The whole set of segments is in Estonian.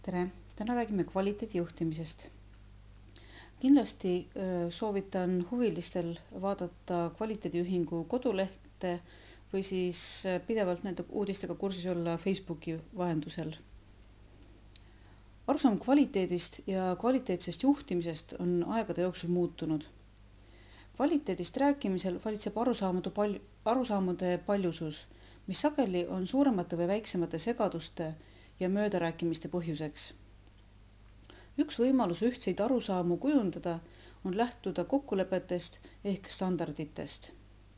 Tere! Täna räägime kvaliteedijuhtimisest. Kindlasti soovitan huvilistel vaadata kvaliteediühingu kodulehte või siis pidevalt nende uudistega kursis olla Facebooki vahendusel. Arusaam kvaliteedist ja kvaliteetsest juhtimisest on aegade jooksul muutunud. Kvaliteedist rääkimisel valitseb arusaamade paljusus, mis sageli on suuremate või väiksemate segaduste ja möödarääkimiste põhjuseks. Üks võimalus ühtseid arusaamu kujundada on lähtuda kokkulepetest ehk standarditest.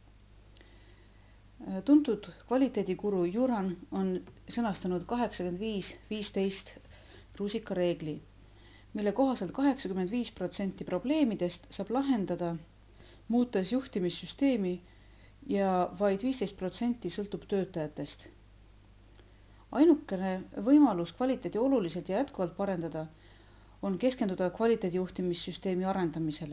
Tuntud kvaliteedikuru Juran on sõnastanud 85-15 rusikareegli, mille kohaselt 85% probleemidest saab lahendada muutes juhtimissüsteemi ja vaid 15% sõltub töötajatest. Ainukene võimalus kvaliteedi oluliselt ja jätkuvalt parendada on keskenduda kvaliteedijuhtimissüsteemi arendamisele.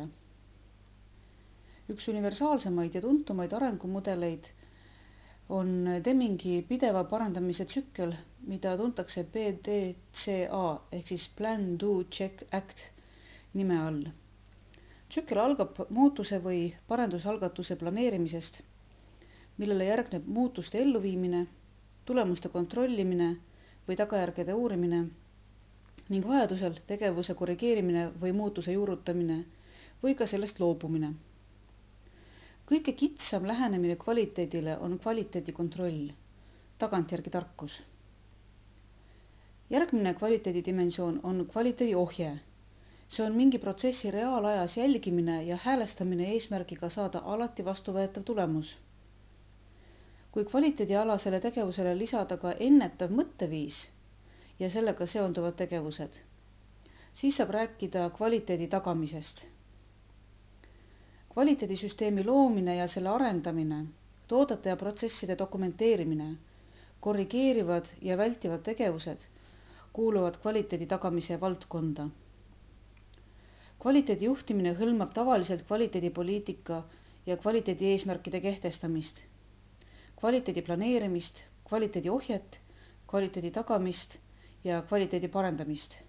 Üks universaalsemaid ja tuntumaid arengumudeleid on Demmingi pideva parandamise tsükkel, mida tuntakse PDCA ehk siis Plan, Do, Check, Act nime all. Tsükkel algab muutuse või parandusalgatuse planeerimisest, millele järgneb muutuste elluviimine, tulemuste kontrollimine või tagajärgede uurimine ning vajadusel tegevuse korrigeerimine või muutuse juurutamine või ka sellest loobumine. Kõige kitsam lähenemine kvaliteedile on kvaliteedikontroll, tagantjärgi tarkus. Järgmine kvaliteedidimensioon on kvaliteediohje. See on mingi protsessi reaalajas jälgimine ja häälestamine eesmärgiga saada alati vastuvõetav tulemus. Kui kvaliteedialasele tegevusele lisada ka ennetav mõtteviis ja sellega seonduvad tegevused, siis saab rääkida kvaliteedi tagamisest. Kvaliteedisüsteemi loomine ja selle arendamine, toodete ja protsesside dokumenteerimine, korrigeerivad ja vältivad tegevused kuuluvad kvaliteedi tagamise valdkonda. Kvaliteedi juhtimine hõlmab tavaliselt kvaliteedipoliitika ja kvaliteedi eesmärkide kehtestamist, kvaliteedi planeerimist, kvaliteedi ohjet, kvaliteedi tagamist ja kvaliteedi parendamist.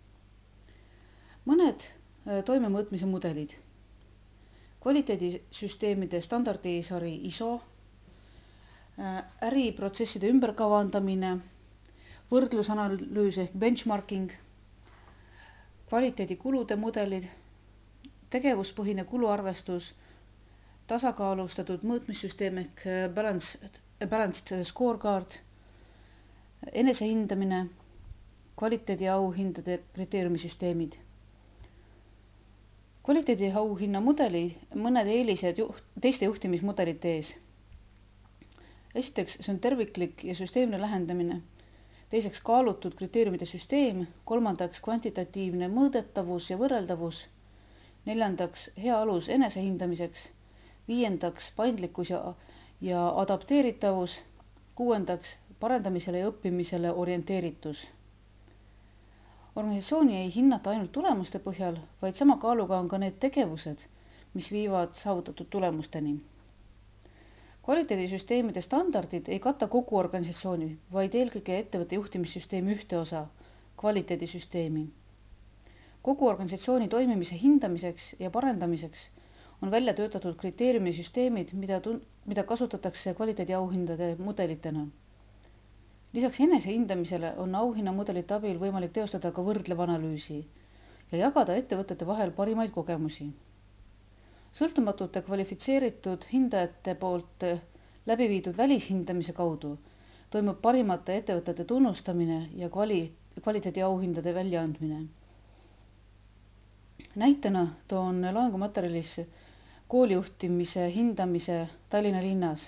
Mõned toimemõõtmise mudelid. Kvaliteedisüsteemide standardisari ISO, äriprotsesside ümberkavandamine, võrdlusanalüüs ehk benchmarking, kvaliteedikulude mudelid, tegevuspõhine kuluarvestus, tasakaalustatud mõõtmissüsteem ehk balanced scorecard, enesehindamine, kvaliteediauhindade kriteeriumisüsteemid. Kvaliteediauhinna mudeli mõned eelised teiste juhtimismudelite ees. Esiteks, see on terviklik ja süsteemne lähendamine. Teiseks, kaalutud kriteeriumide süsteem. Kolmandaks, kvantitatiivne mõõdetavus ja võrreldavus. Neljandaks, hea alus enesehindamiseks. Viiendaks, paindlikkus ja adapteeritavus. Kuuendaks, parendamisele ja õppimisele orienteeritus. Organisatsiooni ei hinnata ainult tulemuste põhjal, vaid sama kaaluga on ka need tegevused, mis viivad saavutatud tulemusteni. Kvaliteedisüsteemide standardid ei kata kogu organisatsiooni, vaid eelkõige ettevõtte juhtimissüsteemi ühte osa, kvaliteedisüsteemi. Kogu organisatsiooni toimimise hindamiseks ja parendamiseks on välja töötatud kriteeriumisüsteemid, mida kasutatakse kvaliteediauhindade mudelitena. Lisaks enesehindamisele on auhinnamudelite abil võimalik teostada ka võrdlev analüüsi ja jagada ettevõtete vahel parimaid kogemusi. Sõltumatute kvalifitseeritud hindajate poolt läbi viidud välishindamise kaudu toimub parimate ettevõtete tunnustamine ja kvaliteediauhindade väljaandmine. Näitena toon loengumaterjalis koolijuhtimise hindamise Tallinna linnas.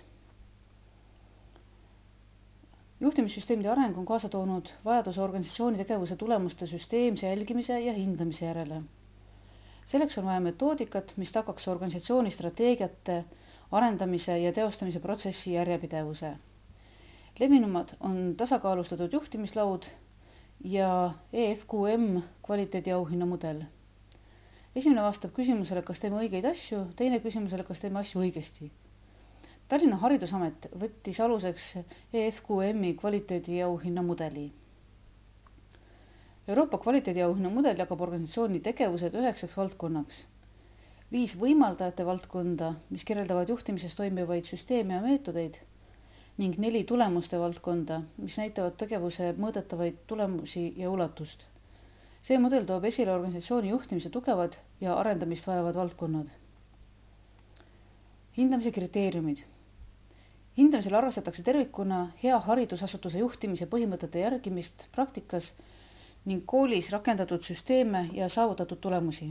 Juhtimissüsteemide areng on kaasa toonud vajaduse organisatsiooni tegevuse tulemuste süsteemse jälgimise ja hindamise järele. Selleks on vaja metoodikat, mis tagaks organisatsiooni strateegiate, arendamise ja teostamise protsessi järjepidevuse. Levinumad on tasakaalustatud juhtimislaud ja EFQM kvaliteediauhinna mudel. Esimene vastab küsimusele, kas teeme õigeid asju, teine küsimusele, kas teeme asju õigesti. Tallinna Haridusamet võttis aluseks EFQM-i kvaliteediauhinna mudeli. Euroopa kvaliteediauhinna mudel jagab organisatsiooni tegevused 9 valdkonnaks. 5 võimaldajate valdkonda, mis kirjeldavad juhtimises toimivaid süsteeme ja meetodeid, ning 4 tulemuste valdkonda, mis näitavad tegevuse mõõdetavaid tulemusi ja ulatust. See mudel toob esile organisatsiooni juhtimise tugevad ja arendamist vajavad valdkonnad. Hindamise kriteeriumid. Hindamisel arvestatakse tervikuna hea haridusasutuse juhtimise põhimõtete järgimist praktikas ning koolis rakendatud süsteeme ja saavutatud tulemusi.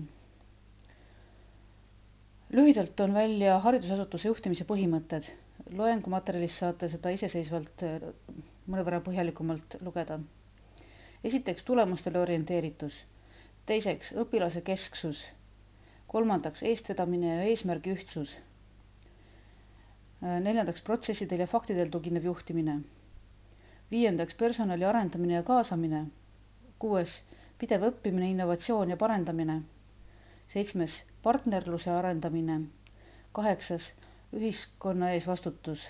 Lühidalt on välja haridusasutuse juhtimise põhimõtted. Loengumaterjalist saate seda iseseisvalt mõnevõrra põhjalikumalt lugeda. Esiteks tulemustele orienteeritus. Teiseks õpilase kesksus. Kolmandaks eestvedamine ja eesmärgi ühtsus. Neljandaks protsessidel ja faktidel tuginev juhtimine. Viiendaks personali arendamine ja kaasamine. 6. Pidev õppimine, innovatsioon ja parendamine. 7. Partnerluse arendamine. 8. Ühiskonna ees vastutus.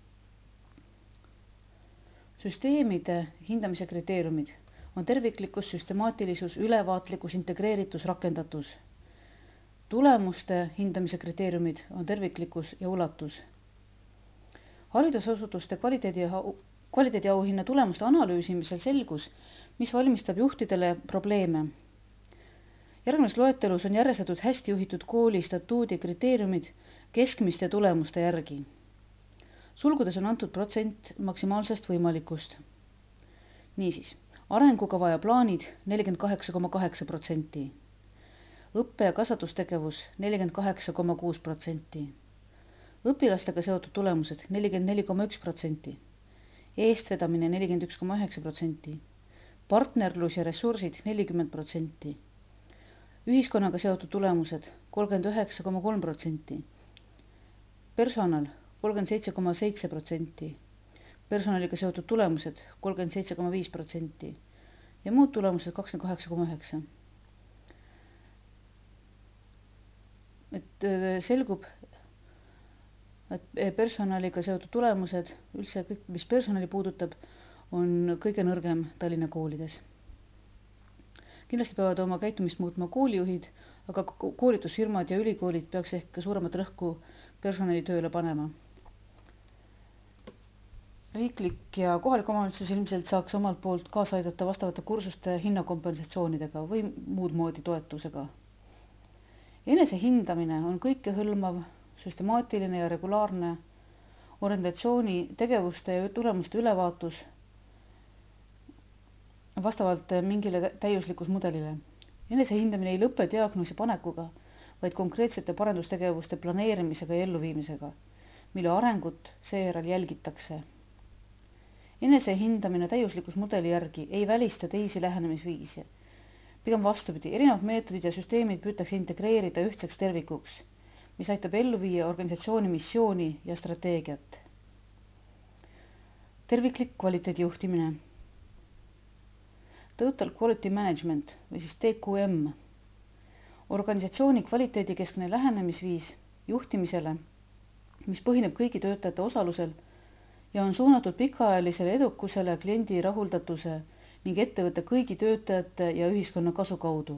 Süsteemide hindamise kriteeriumid on terviklikkus, süstemaatilisus, ülevaatlikkus, integreeritus, rakendatus. Tulemuste hindamise kriteeriumid on terviklikkus ja ulatus. Haridusasutuste kvaliteediauhinna tulemuste analüüsimisel selgus, mis valmistab juhtidele probleeme. Järgmises loetelus on järjestatud hästi juhitud kooli statuudi kriteeriumid keskmiste tulemuste järgi. Sulgudes on antud protsent maksimaalsest võimalikust. Niisiis, arengukava ja plaanid 48,8%, õppe- ja kasvatustegevus 48,6%, õpilastega seotud tulemused 44,1%, eestvedamine 41,9%, partnerlus ja ressursid 40%, ühiskonnaga seotud tulemused 39,3%, personal 37,7%, personaliga seotud tulemused 37,5% ja muud tulemused 28,9%. Selgub, et personaliga seotud tulemused, üldse kõik, mis personali puudutab, on kõige nõrgem Tallinna koolides. Kindlasti peavad oma käitumist muutma koolijuhid, aga koolitusfirmad ja ülikoolid peaks ehk suuremat rõhku personali tööle panema. Riiklik ja kohalik omavalitsus ilmselt saaks omalt poolt kaasa aidata vastavate kursuste hinnakompensatsioonidega või muud moodi toetusega. Enese hindamine on kõikehõlmav, süstemaatiline ja regulaarne organisatsiooni tegevuste ja tulemuste ülevaatus vastavalt mingile täiuslikkusmudelile. Enese hindamine ei lõpe diagnoosi panekuga, vaid konkreetsete parendustegevuste planeerimisega ja elluviimisega, mille arengut seejärel jälgitakse. Enese hindamine täiuslikkusmudeli järgi ei välista teisi lähenemisviisi. Pigem vastupidi, erinevad meetodid ja süsteemid püütakse integreerida ühtseks tervikuks, mis aitab ellu viia organisatsiooni missiooni ja strateegiat. Terviklik kvaliteedijuhtimine. Total Quality Management või siis TQM. Organisatsiooni kvaliteedikeskne lähenemisviis juhtimisele, mis põhineb kõigi töötajate osalusel ja on suunatud pikaajalisele edukusele, kliendi rahuldatuse ning ettevõtte kõigi töötajate ja ühiskonna kasu kaudu.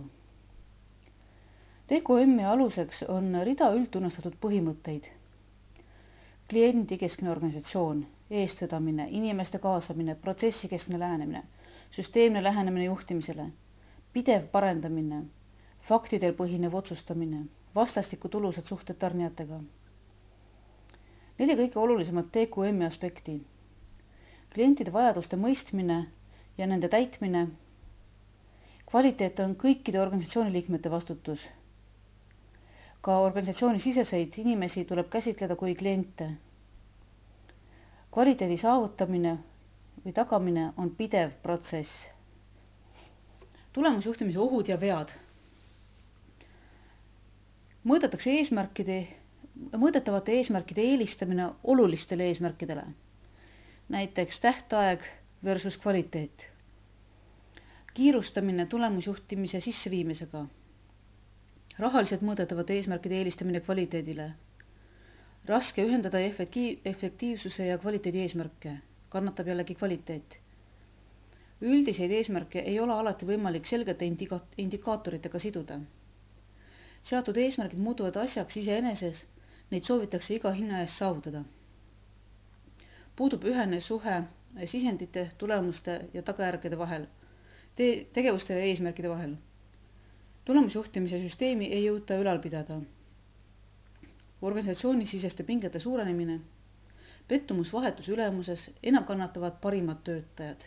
TQM-i aluseks on rida üldtunnustatud põhimõtteid. Kliendikeskne organisatsioon, eestvedamine, inimeste kaasamine, protsessikeskne lähenemine, süsteemne lähenemine juhtimisele, pidev parendamine, faktidel põhinev otsustamine, vastastikku tulusad suhted tarnijatega. 4 kõige olulisemat TQM-i aspekti. Klientide vajaduste mõistmine ja nende täitmine. Kvaliteet on kõikide organisatsiooni liikmete vastutus. Ka organisatsiooni siseseid inimesi tuleb käsitleda kui kliente. Kvaliteedi saavutamine või tagamine on pidev protsess. Tulemusjuhtimise ohud ja vead. Mõõdetavate eesmärkide eelistamine olulistele eesmärkidele. Näiteks tähtaeg versus kvaliteet. Kiirustamine tulemusjuhtimise sisseviimisega. Rahaliselt mõõdetavate eesmärkide eelistamine kvaliteedile. Raske ühendada efektiivsuse ja kvaliteedi eesmärke. Kannatab jällegi kvaliteet. Üldiseid eesmärke ei ole alati võimalik selgete indikaatoritega siduda. Seatud eesmärgid muutuvad asjaks iseeneses, neid soovitakse iga hinna eest saavutada. Puudub ühene suhe sisendite, tulemuste ja tagajärgede vahel, tegevuste ja eesmärkide vahel. Tulemusjuhtimise süsteemi ei jõuta ülal pidada. Organisatsioonisiseste pingete suurenemine, pettumus vahetus ülemuses, enam kannatavad parimad töötajad.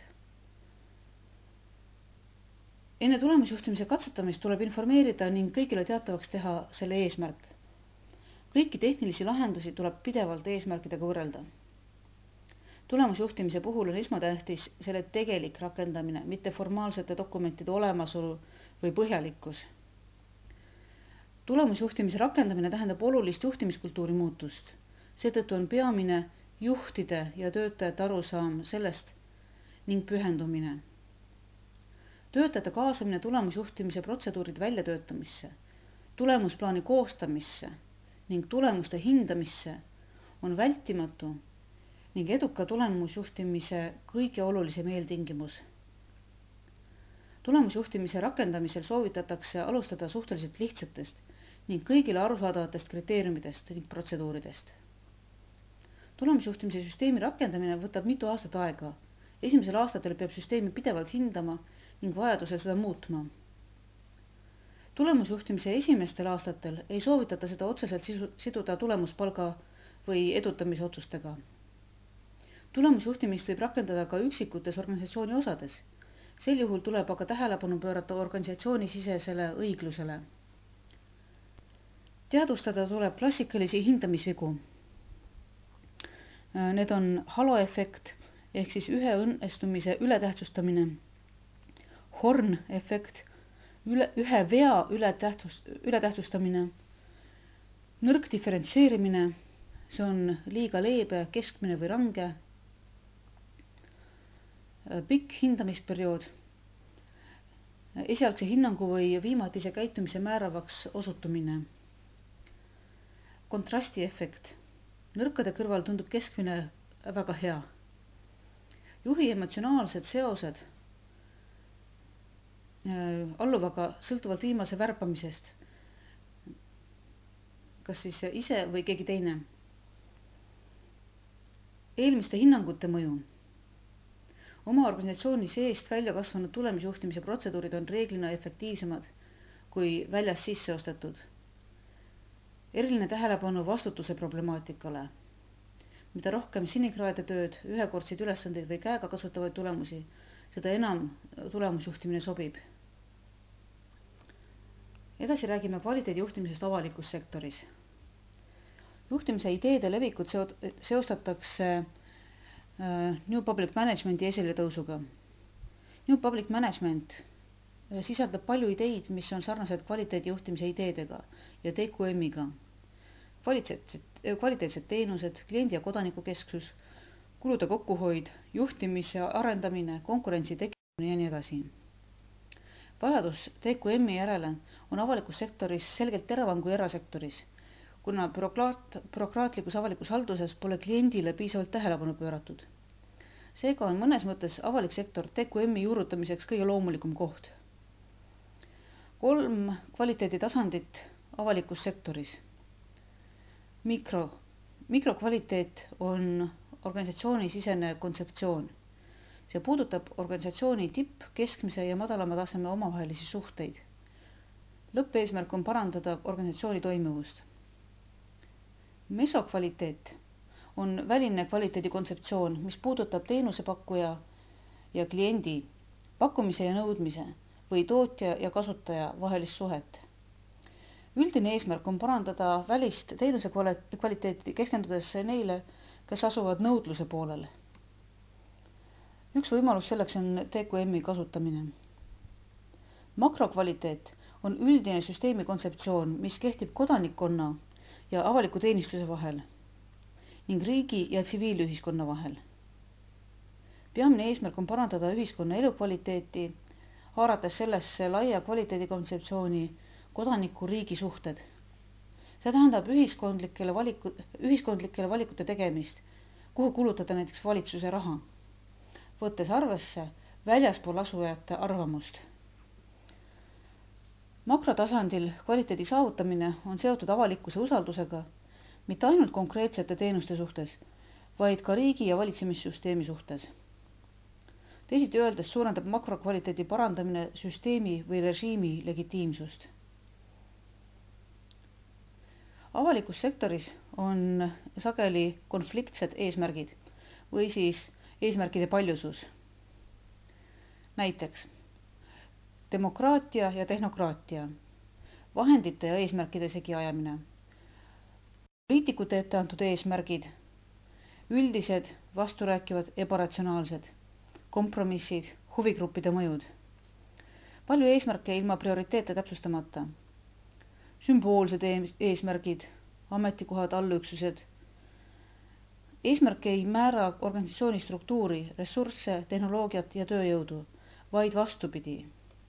Enne tulemusjuhtimise katsetamist tuleb informeerida ning kõigile teatavaks teha selle eesmärk. Kõiki tehnilisi lahendusi tuleb pidevalt eesmärkidega võrrelda. Tulemusjuhtimise puhul on esmatähtis selle tegelik rakendamine, mitte formaalsete dokumentide olemasolu või põhjalikkus. Tulemusjuhtimise rakendamine tähendab olulist juhtimiskultuuri muutust. Seetõttu on peamine juhtide ja töötajate arusaam sellest ning pühendumine. Töötajate kaasamine tulemusjuhtimise protseduuride väljatöötamisse, tulemusplaani koostamisse ning tulemuste hindamisse on vältimatu ning eduka tulemusjuhtimise kõige olulisem eeltingimus. Tulemusjuhtimise rakendamisel soovitatakse alustada suhteliselt lihtsatest ning kõigile arusaadavatest kriteeriumidest ning protseduuridest. Tulemusjuhtimise süsteemi rakendamine võtab mitu aastat aega. Esimesel aastatel peab süsteemi pidevalt hindama ning vajadusel seda muutma. Tulemusjuhtimise esimestel aastatel ei soovitata seda otseselt siduda tulemuspalga või edutamisotsustega. Tulemusjuhtimist võib rakendada ka üksikutes organisatsiooni osades. Sel juhul tuleb aga tähelepanu pöörata organisatsiooni sisesele õiglusele. Teadvustada tuleb klassikalisi hindamisvigu. Need on haloefekt ehk siis ühe õnnestumise ületähtsustamine, horn-efekt, ühe vea ületähtsustamine, nõrk diferentseerimine, see on liiga leebe, keskmine või range, pikk hindamisperiood, esialgse hinnangu või viimatise käitumise määravaks osutumine, kontrastiefekt, nõrkade kõrval tundub keskmine väga hea, juhi emotsionaalsed seosed alluvaga sõltuvalt viimase värbamisest, kas siis ise või keegi teine. Eelmiste hinnangute mõju. Oma organisatsiooni seest välja kasvanud tulemusjuhtimise protseduurid on reeglina efektiivsemad kui väljas sisse ostetud. Eriline tähelepanu vastutuse problemaatikale. Mida rohkem sinikraade tööd, ühekordseid ülesandeid või käega kasutavaid tulemusi, seda enam tulemusjuhtimine sobib. Edasi räägime kvaliteedijuhtimisest avalikus sektoris. Juhtimise ideede levikut seostatakse New Public Managementi esiletõusuga. New Public Management sisaldab palju ideid, mis on sarnased kvaliteedijuhtimise ideedega ja TQM-iga. Kvaliteetsed teenused, kliendi ja kodaniku kesksus, kulude kokkuhoid, juhtimise arendamine, konkurentsi tekimine ja nii edasi. Vajadus TQM-i järele on avalikus sektoris selgelt teravam kui erasektoris, kuna bürokraatlikus avalikus halduses pole kliendile piisavalt tähelepanu pööratud. Seega on mõnes mõttes avalik sektor TQM-i juurutamiseks kõige loomulikum koht. 3 kvaliteeditasandit avalikus sektoris. Mikrokvaliteet on organisatsiooni sisene kontseptsioon. See puudutab organisatsiooni tipp, keskmise ja madalama taseme omavahelisi suhteid. Lõppeesmärk on parandada organisatsiooni toimivust. Mesokvaliteet on väline kvaliteedi kontseptsioon, mis puudutab teenusepakkuja ja kliendi, pakkumise ja nõudmise või tootja ja kasutaja vahelist suhet. Üldine eesmärk on parandada välist teenuse kvaliteeti keskendudes neile, kes asuvad nõudluse poolel. Üks võimalus selleks on TQM-i kasutamine. Makrokvaliteet on üldine süsteemi kontseptsioon, mis kehtib kodanikkonna ja avaliku teenistuse vahel ning riigi ja tsiviilühiskonna vahel. Peamine eesmärk on parandada ühiskonna elukvaliteeti, haarates sellesse laia kvaliteedikontseptsiooni kodaniku-riigi suhted. See tähendab ühiskondlikele valikute tegemist, kuhu kulutada näiteks valitsuse raha, võttes arvesse väljaspool asujate arvamust. Makrotasandil kvaliteedi saavutamine on seotud avalikkuse usaldusega mitte ainult konkreetsete teenuste suhtes, vaid ka riigi ja valitsemissüsteemi suhtes. Teisiti öeldes suurendab makrokvaliteedi parandamine süsteemi või režiimi legitiimsust. Avalikus sektoris on sageli konfliktsed eesmärgid või siis eesmärkide paljusus. Näiteks demokraatia ja tehnokraatia, vahendite ja eesmärkide segiajamine, poliitikute ette antud eesmärgid, üldised, vasturääkivad, ebaratsionaalsed, kompromissid, huvigruppide mõjud, palju eesmärke ilma prioriteete täpsustamata, sümboolsed eesmärgid, ametikohad, allüksused. Eesmärk ei määra organisatsiooni struktuuri, ressursse, tehnoloogiat ja tööjõudu, vaid vastupidi.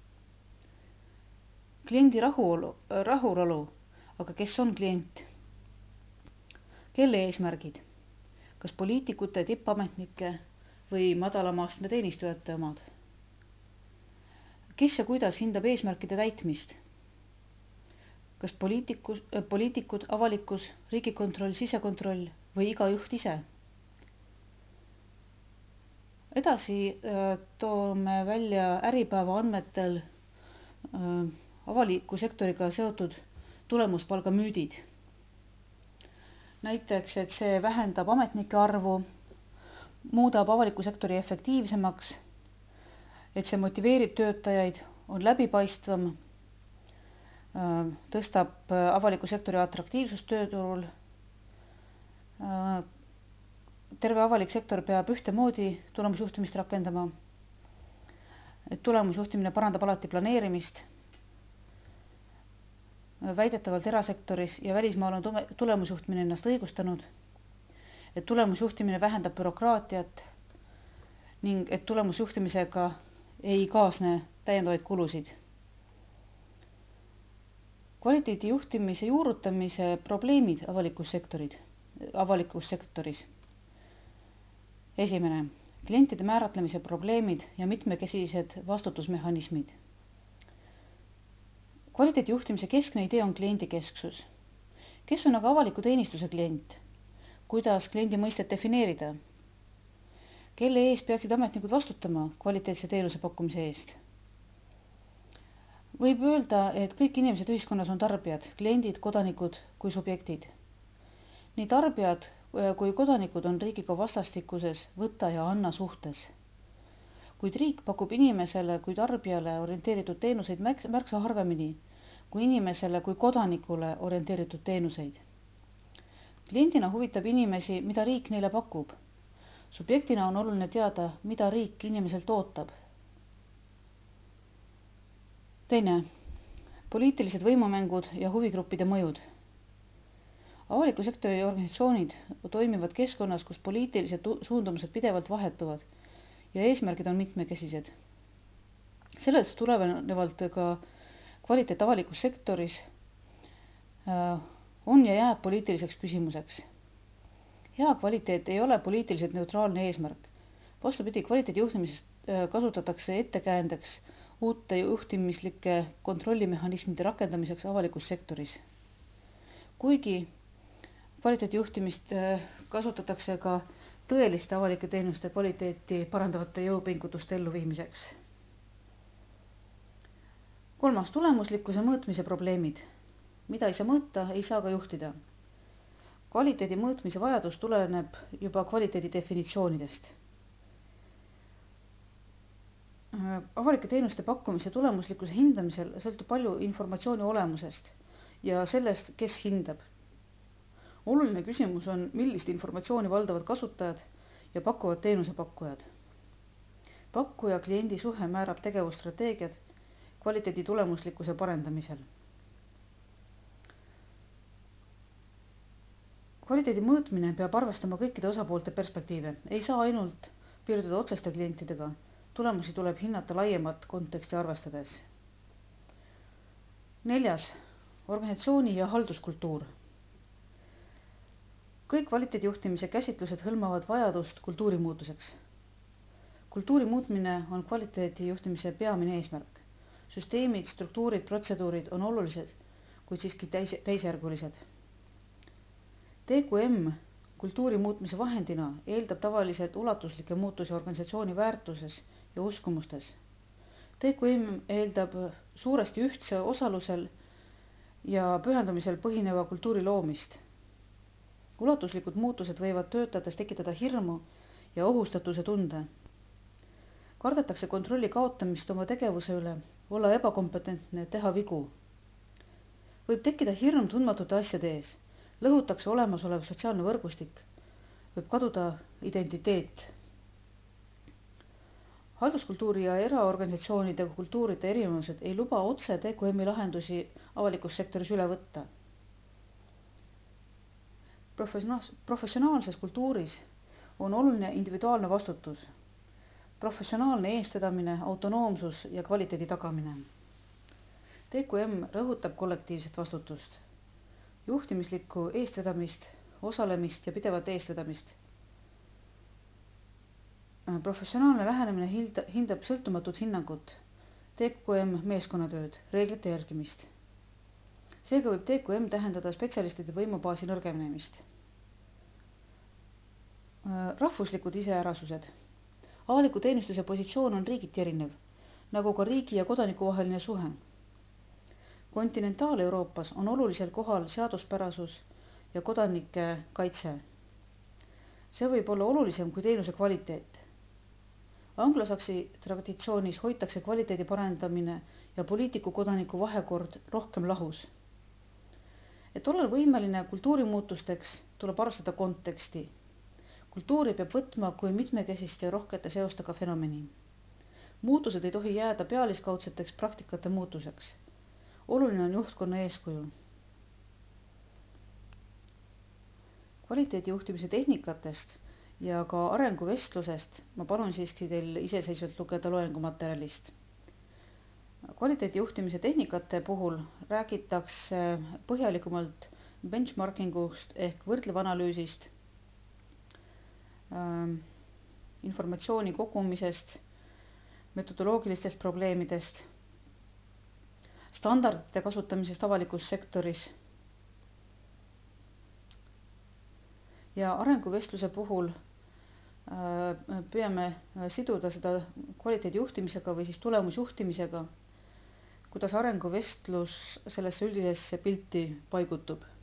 Kliendi rahulolu, aga kes on klient? Kelle eesmärgid? Kas poliitikute, tippametnike või madalama astme teenistujate omad? Kes ja kuidas hindab eesmärkide täitmist? Kas poliitikud, avalikkus, riigikontroll, sisekontroll või iga juht ise? Edasi toome välja Äripäeva andmetel avaliku sektoriga seotud tulemuspalga müüdid. Näiteks, et see vähendab ametnike arvu, muudab avaliku sektori efektiivsemaks, et see motiveerib töötajaid, on läbipaistvam, tõstab avaliku sektori atraktiivsust tööturul. Terve avalik sektor peab ühtemoodi tulemusjuhtimist rakendama. Et tulemusjuhtimine parandab alati planeerimist. Väidetavalt erasektoris ja välismaal on tulemusjuhtimine ennast õigustanud. Et tulemusjuhtimine vähendab bürokraatiat ning et tulemusjuhtimisega ei kaasne täiendavaid kulusid. Kvaliteedi juhtimise juurutamise probleemid avalikus sektoris. Esimene, klientide määratlemise probleemid ja mitmekesised vastutusmehhanismid. Kvaliteedi juhtimise keskne idee on kliendikesksus. Kes on aga avaliku teenistuse klient? Kuidas kliendi mõistet defineerida? Kelle ees peaksid ametnikud vastutama kvaliteetse teenuse pakkumise eest? Võib öelda, et kõik inimesed ühiskonnas on tarbijad, kliendid, kodanikud kui subjektid. Nii tarbijad kui kodanikud on riigiga vastastikuses võta ja anna suhtes. Kuid riik pakub inimesele kui tarbijale orienteeritud teenuseid märksa harvemini kui inimesele kui kodanikule orienteeritud teenuseid. Kliendina huvitab inimesi, mida riik neile pakub. Subjektina on oluline teada, mida riik inimeselt ootab. Teine, poliitilised võimumängud ja huvigruppide mõjud. Avaliku sektori organisatsioonid toimivad keskkonnas, kus poliitilised suundumused pidevalt vahetuvad ja eesmärgid on mitmekesised. Sellest tulenevalt ka kvaliteet avalikus sektoris on ja jääb poliitiliseks küsimuseks. Hea kvaliteet ei ole poliitiliselt neutraalne eesmärk. Vastupidi, kvaliteedi juhtimisest kasutatakse ettekäändeks uute juhtimislike kontrollimehhanismide rakendamiseks avalikus sektoris. Kuigi kvaliteedi juhtimist kasutatakse ka tõeliste avalike teenuste kvaliteeti parandavate jõupingutuste elluviimiseks. Kolmas, tulemuslikkuse mõõtmise probleemid. Mida ei saa mõõta, ei saa ka juhtida. Kvaliteedi mõõtmise vajadus tuleneb juba kvaliteedi definitsioonidest. Avalike teenuste pakkumise tulemuslikkuse hindamisel sõltub palju informatsiooni olemusest ja sellest, kes hindab. Oluline küsimus on, millist informatsiooni valdavad kasutajad ja pakuvad teenusepakkujad. Pakkuja kliendi suhe määrab tegevusstrateegiad kvaliteedi tulemuslikkuse parendamisel. Kvaliteedi mõõtmine peab arvestama kõikide osapoolte perspektiive. Ei saa ainult piirduda otseste klientidega. Tulemusi tuleb hinnata laiemat konteksti arvestades. 4. Organisatsiooni ja halduskultuur. Kõik kvaliteedijuhtimise käsitlused hõlmavad vajadust kultuurimuutuseks. Kultuuri muutmine on kvaliteedijuhtimise peamine eesmärk. Süsteemid, struktuurid, protseduurid on olulised, kuid siiski teisjärgulised. TQM kultuuri muutmise vahendina eeldab tavaliselt ulatuslikke muutusi organisatsiooni väärtuses ja uskumustes. TQM eeldab suuresti ühtse osalusel ja pühendumisel põhineva kultuuri loomist. Ulatuslikud muutused võivad töötades tekitada hirmu ja ohustatuse tunde. Kardetakse kontrolli kaotamist oma tegevuse üle, olla ebakompetentne, teha vigu. Võib tekkida hirm tundmatute asjade ees, lõhutakse olemasolev sotsiaalne võrgustik, võib kaduda identiteet. Halduskultuuri ja eraorganisatsioonide kultuuride erinevused ei luba otse TQM-i lahendusi avalikus sektoris üle võtta. Professionaalses kultuuris on oluline individuaalne vastutus, professionaalne eestvedamine, autonoomsus ja kvaliteedi tagamine. TQM rõhutab kollektiivset vastutust, juhtimislikku eestvedamist, osalemist ja pidevat eestvedamist. Professionaalne lähenemine hindab sõltumatut hinnangut, TQM meeskonnatööd, reeglite järgimist. Seega võib TQM tähendada spetsialistide võimubaasi nõrgenemist. Rahvuslikud iseärasused. Avaliku teenistuse positsioon on riigiti erinev, nagu ka riigi ja kodaniku vaheline suhe. Kontinentaal-Euroopas on olulisel kohal seaduspärasus ja kodanike kaitse. See võib olla olulisem kui teenuse kvaliteet. Anglosaksi traditsioonis hoitakse kvaliteedi parendamine ja poliitiku kodaniku vahekord rohkem lahus. Et olla võimeline kultuurimuutusteks, tuleb arvestada konteksti. Kultuuri peab võtma kui mitmekesist ja rohkete seostega fenomeni. Muutused ei tohi jääda pealiskaudseteks praktikate muutuseks. Oluline on juhtkonna eeskuju. Kvaliteedijuhtimise tehnikatest ja ka arenguvestlusest ma palun siiski teil iseseisvalt lugeda loengumaterjalist. Kvaliteedijuhtimise tehnikate puhul räägitakse põhjalikumalt benchmarkingust ehk võrdlevanalüüsist, informatsiooni kogumisest, metodoloogilistest probleemidest, standardite kasutamisest avalikus sektoris ja arenguvestluse puhul püüame siduda seda kvaliteedijuhtimisega või siis tulemusjuhtimisega, kuidas arenguvestlus sellesse üldisesse pilti paigutub.